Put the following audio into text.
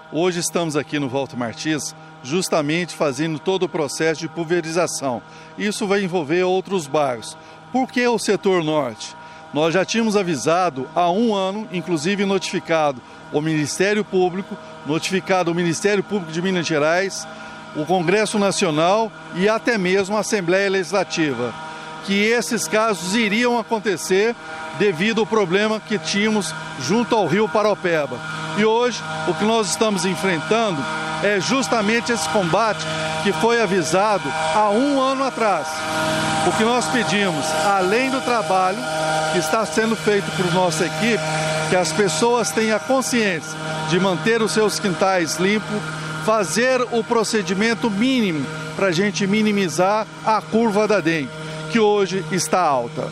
Hoje estamos aqui no Walter Martins justamente fazendo todo o processo de pulverização. Isso vai envolver outros bairros. Por que o setor norte? Nós já tínhamos avisado há um ano, inclusive notificado o Ministério Público, notificado o Ministério Público de Minas Gerais, o Congresso Nacional e até mesmo a Assembleia Legislativa, que esses casos iriam acontecer devido ao problema que tínhamos junto ao rio Paraopeba. E hoje, o que nós estamos enfrentando é justamente esse combate que foi avisado há um ano atrás. O que nós pedimos, além do trabalho que está sendo feito por nossa equipe, que as pessoas tenham a consciência de manter os seus quintais limpos, fazer o procedimento mínimo para a gente minimizar a curva da dengue, que hoje está alta.